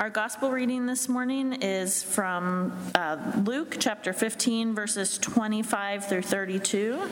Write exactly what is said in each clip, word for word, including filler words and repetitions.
Our gospel reading this morning is from uh, Luke chapter fifteen, verses twenty-five through thirty-two.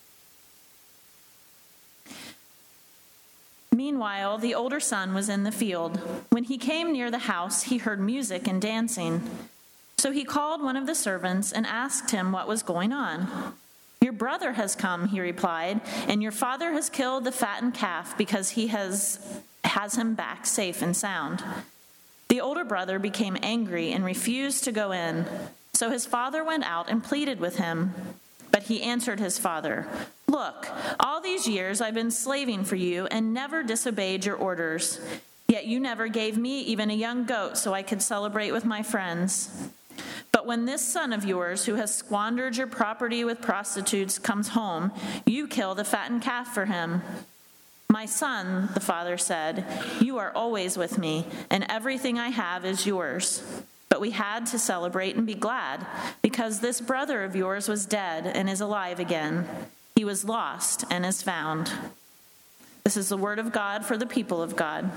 Meanwhile, the older son was in the field. When he came near the house, he heard music and dancing. So he called one of the servants and asked him what was going on. "Your brother has come," he replied, "and your father has killed the fattened calf because he has, has him back safe and sound." The older brother became angry and refused to go in. So his father went out and pleaded with him. But he answered his father, "Look, all these years I've been slaving for you and never disobeyed your orders. Yet you never gave me even a young goat so I could celebrate with my friends. But when this son of yours, who has squandered your property with prostitutes, comes home, you kill the fattened calf for him." "My son," the father said, "you are always with me, and everything I have is yours. But we had to celebrate and be glad, because this brother of yours was dead and is alive again. He was lost and is found." This is the word of God for the people of God.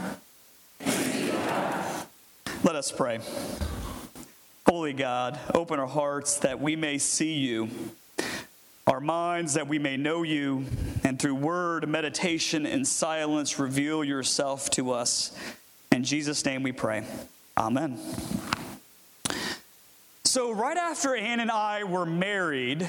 Let us pray. Holy God, open our hearts that we may see you, our minds that we may know you, and through word, meditation, and silence reveal yourself to us. In Jesus' name we pray. Amen. So right after Ann and I were married,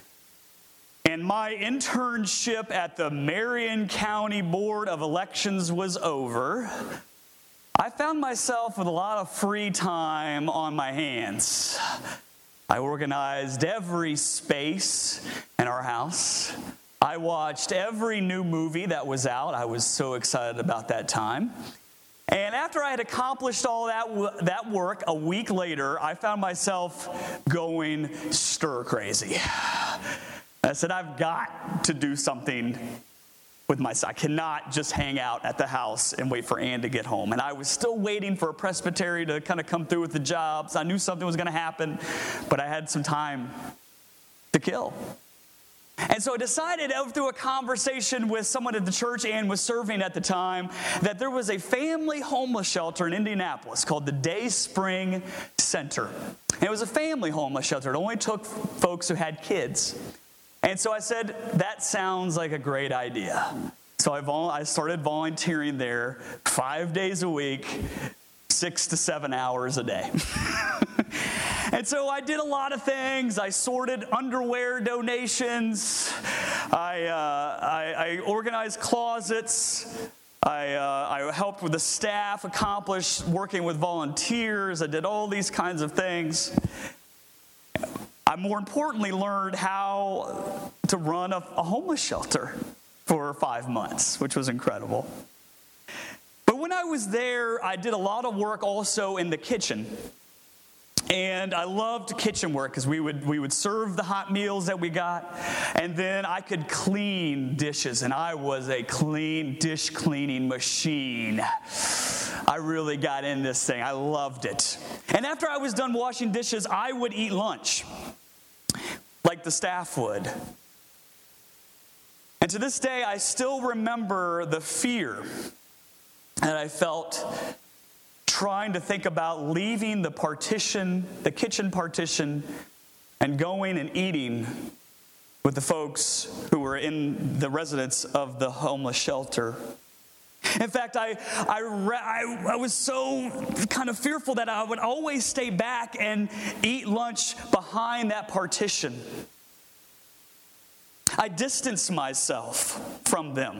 and my internship at the Marion County Board of Elections was over, I found myself with a lot of free time on my hands. I organized every space in our house. I watched every new movie that was out. I was so excited about that time. And after I had accomplished all that that work, a week later, I found myself going stir crazy. I said, I've got to do something with myself. I cannot just hang out at the house and wait for Ann to get home. And I was still waiting for a presbytery to kind of come through with the jobs. I knew something was going to happen, but I had some time to kill. And so I decided, through a conversation with someone at the church Ann was serving at the time, that there was a family homeless shelter in Indianapolis called the Day Spring Center. And it was a family homeless shelter. It only took folks who had kids. And so I said, that sounds like a great idea. So I, vol- I started volunteering there five days a week, six to seven hours a day. And so I did a lot of things. I sorted underwear donations. I, uh, I, I organized closets. I, uh, I helped with the staff, accomplished working with volunteers. I did all these kinds of things. I more importantly learned how to run a, a homeless shelter for five months, which was incredible. But when I was there, I did a lot of work also in the kitchen. And I loved kitchen work because we would we would serve the hot meals that we got, and then I could clean dishes, and I was a clean dish cleaning machine. I really got in this thing. I loved it. And after I was done washing dishes, I would eat lunch, like the staff would. And to this day, I still remember the fear that I felt trying to think about leaving the partition, the kitchen partition, and going and eating with the folks who were in the residence of the homeless shelter. In fact, I, I, I, I was so kind of fearful that I would always stay back and eat lunch behind that partition. I distanced myself from them.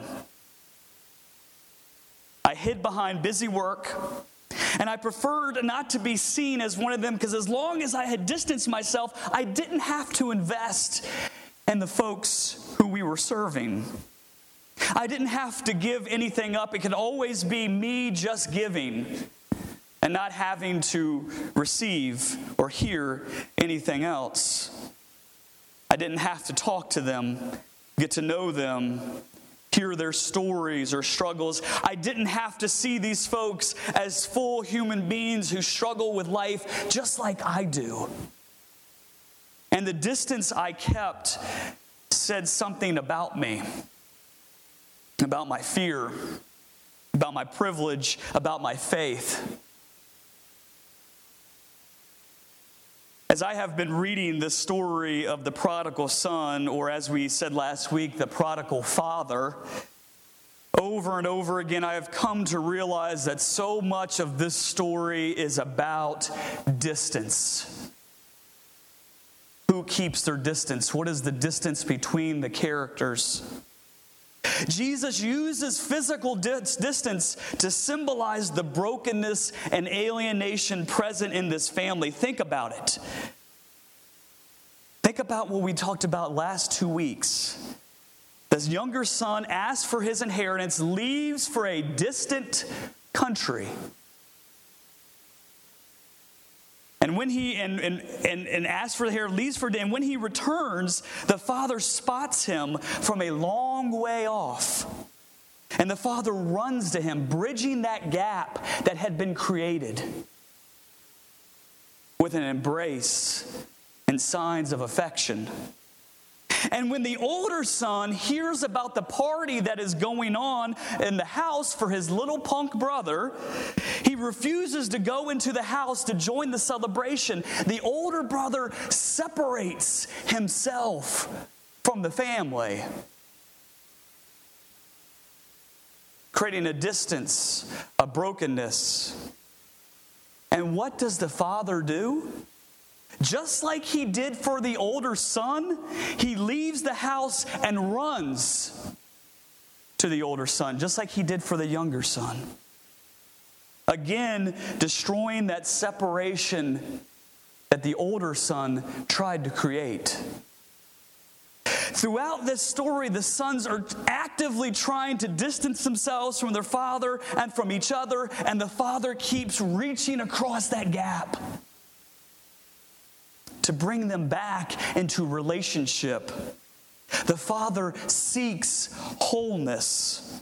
I hid behind busy work. And I preferred not to be seen as one of them because as long as I had distanced myself, I didn't have to invest in the folks who we were serving. I didn't have to give anything up. It could always be me just giving and not having to receive or hear anything else. I didn't have to talk to them, get to know them, hear their stories or struggles. I didn't have to see these folks as full human beings who struggle with life just like I do. And the distance I kept said something about me, about my fear, about my privilege, about my faith. As I have been reading the story of the prodigal son, or as we said last week, the prodigal father, over and over again, I have come to realize that so much of this story is about distance. Who keeps their distance? What is the distance between the characters? Jesus uses physical distance to symbolize the brokenness and alienation present in this family. Think about it. Think about what we talked about last two weeks. This younger son asks for his inheritance, leaves for a distant country. And when he and, and, and, and asks for the hair, leaves for and when he returns, the father spots him from a long way off. And the father runs to him, bridging that gap that had been created with an embrace and signs of affection. And when the older son hears about the party that is going on in the house for his little punk brother, he refuses to go into the house to join the celebration. The older brother separates himself from the family, creating a distance, a brokenness. And what does the father do? Just like he did for the older son, he leaves the house and runs to the older son, just like he did for the younger son. Again, destroying that separation that the older son tried to create. Throughout this story, the sons are actively trying to distance themselves from their father and from each other, and the father keeps reaching across that gap to bring them back into relationship. The father seeks wholeness.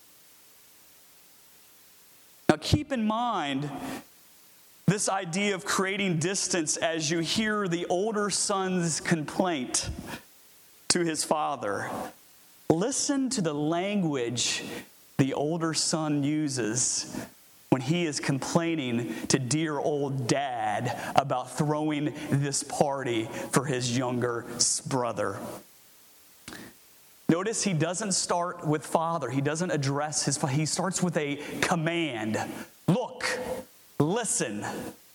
Now keep in mind this idea of creating distance as you hear the older son's complaint to his father. Listen to the language the older son uses when he is complaining to dear old dad about throwing this party for his younger brother. Notice he doesn't start with father. He doesn't address his father. He starts with a command. Look, listen.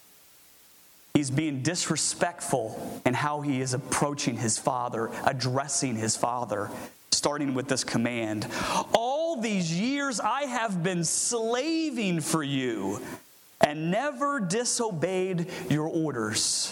He's being disrespectful in how he is approaching his father, addressing his father, starting with this command. All these years I have been slaving for you and never disobeyed your orders.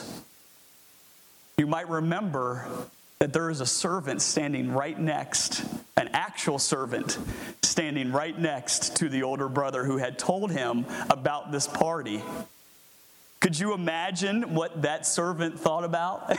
You might remember that there is a servant standing right next, an actual servant standing right next to the older brother who had told him about this party. Could you imagine what that servant thought about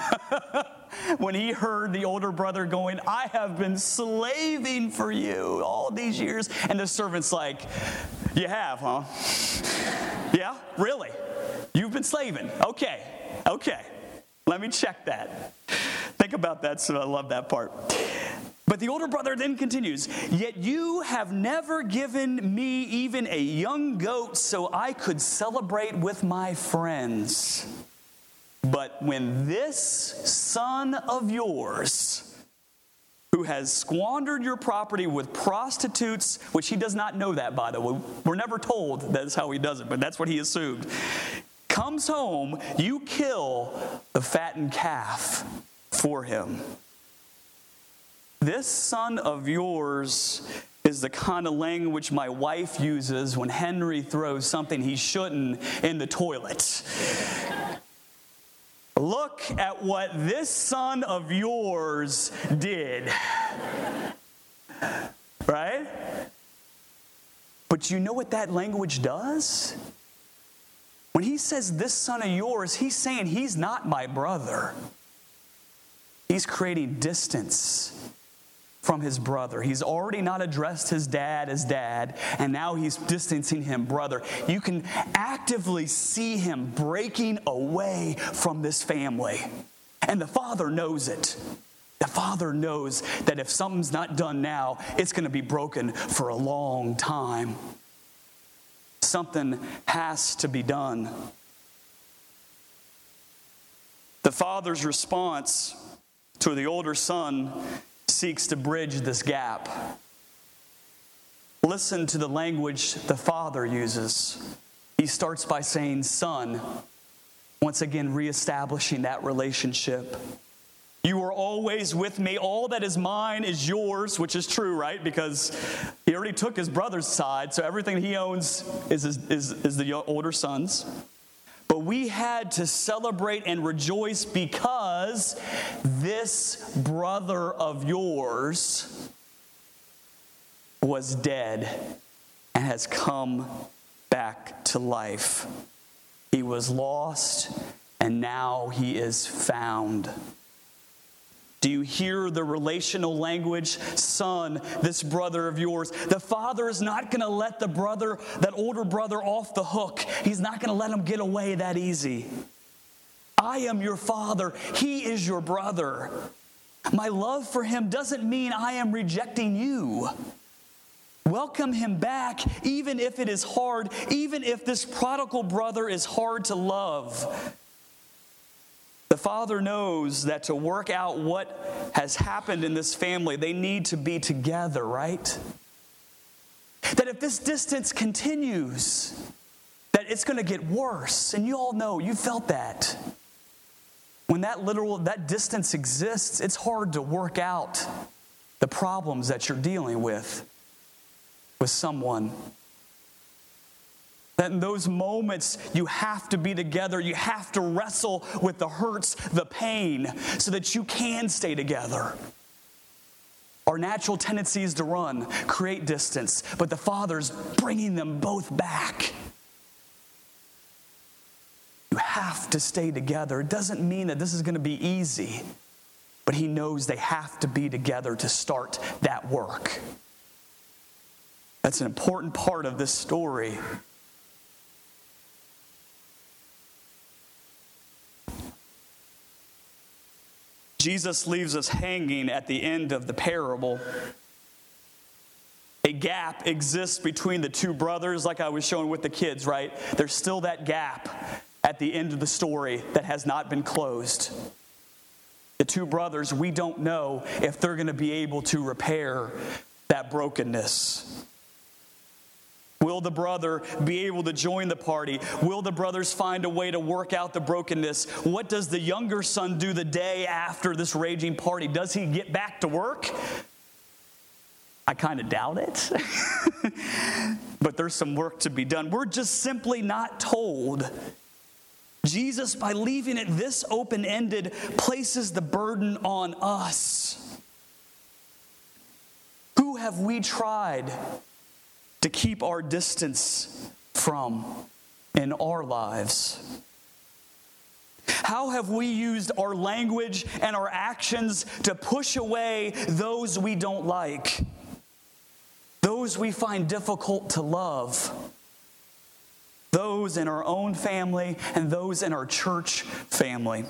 when he heard the older brother going, I have been slaving for you all these years? And the servant's like, you have, huh? Yeah, really? You've been slaving? Okay, okay. Let me check that. Think about that, so I love that part. But the older brother then continues, yet you have never given me even a young goat so I could celebrate with my friends. But when this son of yours, who has squandered your property with prostitutes, which he does not know that, by the way. We're never told that's how he does it, but that's what he assumed. Comes home, you kill the fattened calf for him. This son of yours is the kind of language my wife uses when Henry throws something he shouldn't in the toilet. Look at what this son of yours did. Right? But you know what that language does? When he says this son of yours, he's saying he's not my brother. He's creating distance from his brother. He's already not addressed his dad as dad, and now he's distancing him brother. You can actively see him breaking away from this family. And the father knows it. The father knows that if something's not done now, it's going to be broken for a long time. Something has to be done. The father's response to the older son seeks to bridge this gap. Listen to the language the father uses. He starts by saying, "Son," once again reestablishing that relationship. "You are always with me. All that is mine is yours," which is true, right? Because he already took his brother's side, so everything he owns is, is, is, is the older son's. "But we had to celebrate and rejoice because this brother of yours was dead and has come back to life. He was lost and now he is found." Do you hear the relational language? "Son, this brother of yours." The father is not going to let the brother, that older brother, off the hook. He's not going to let him get away that easy. "I am your father. He is your brother. My love for him doesn't mean I am rejecting you. Welcome him back, even if it is hard, even if this prodigal brother is hard to love." The father knows that to work out what has happened in this family, they need to be together, right? That if this distance continues, that it's going to get worse. And you all know, you felt that. When that literal, that distance exists, it's hard to work out the problems that you're dealing with, with someone. That in those moments, you have to be together. You have to wrestle with the hurts, the pain, so that you can stay together. Our natural tendency is to run, create distance, but the Father's bringing them both back. You have to stay together. It doesn't mean that this is going to be easy, but He knows they have to be together to start that work. That's an important part of this story. Jesus leaves us hanging at the end of the parable. A gap exists between the two brothers, like I was showing with the kids, right? There's still that gap at the end of the story that has not been closed. The two brothers, we don't know if they're going to be able to repair that brokenness. Will the brother be able to join the party? Will the brothers find a way to work out the brokenness? What does the younger son do the day after this raging party? Does he get back to work? I kind of doubt it. But there's some work to be done. We're just simply not told. Jesus, by leaving it this open-ended, places the burden on us. Who have we tried to keep our distance from in our lives? How have we used our language and our actions to push away those we don't like, those we find difficult to love, those in our own family and those in our church family?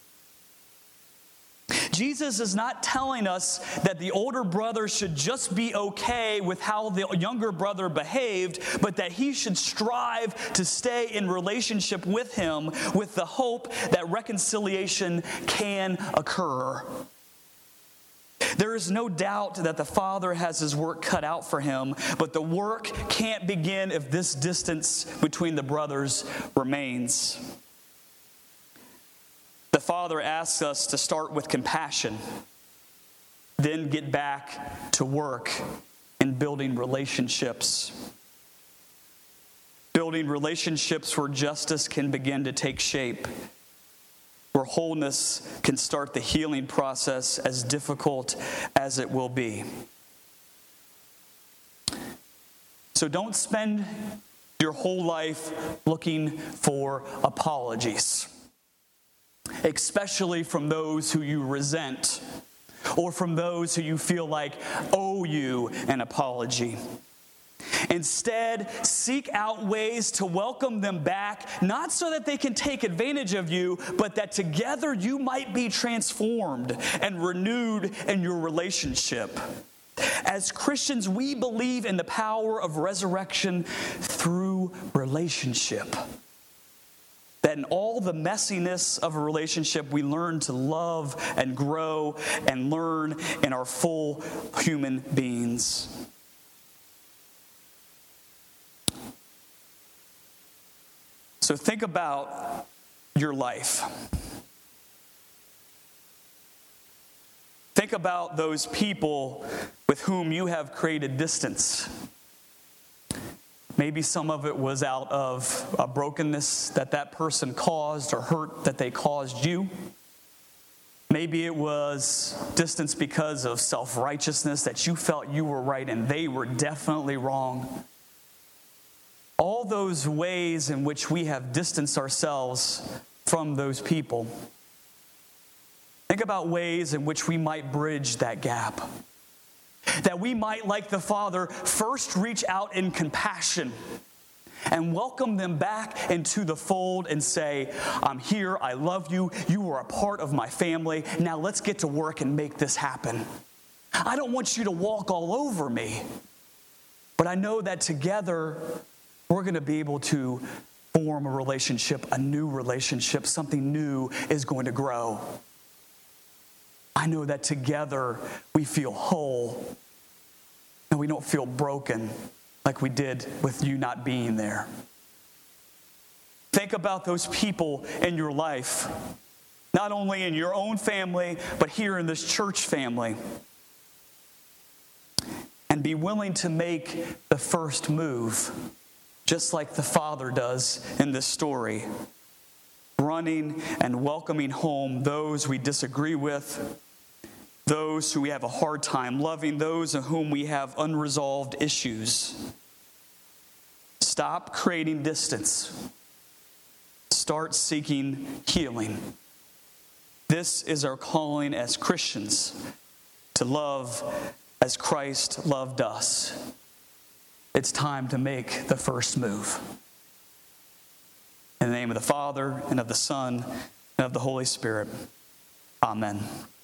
Jesus is not telling us that the older brother should just be okay with how the younger brother behaved, but that he should strive to stay in relationship with him with the hope that reconciliation can occur. There is no doubt that the father has his work cut out for him, but the work can't begin if this distance between the brothers remains. The Father asks us to start with compassion, then get back to work in building relationships. Building relationships where justice can begin to take shape, where wholeness can start the healing process, as difficult as it will be. So don't spend your whole life looking for apologies, especially from those who you resent or from those who you feel like owe you an apology. Instead, seek out ways to welcome them back, not so that they can take advantage of you, but that together you might be transformed and renewed in your relationship. As Christians, we believe in the power of resurrection through relationship. That in all the messiness of a relationship, we learn to love and grow and learn in our full human beings. So think about your life. Think about those people with whom you have created distance. Maybe some of it was out of a brokenness that that person caused or hurt that they caused you. Maybe it was distance because of self-righteousness, that you felt you were right and they were definitely wrong. All those ways in which we have distanced ourselves from those people. Think about ways in which we might bridge that gap. That we might, like the Father, first reach out in compassion and welcome them back into the fold and say, I'm here, I love you, you are a part of my family, now let's get to work and make this happen. I don't want you to walk all over me, but I know that together we're going to be able to form a relationship, a new relationship, something new is going to grow. I know that together we feel whole and we don't feel broken like we did with you not being there. Think about those people in your life, not only in your own family, but here in this church family. And be willing to make the first move, just like the Father does in this story. Running and welcoming home those we disagree with, those who we have a hard time loving, those of whom we have unresolved issues. Stop creating distance. Start seeking healing. This is our calling as Christians, to love as Christ loved us. It's time to make the first move. In the name of the Father, and of the Son, and of the Holy Spirit. Amen.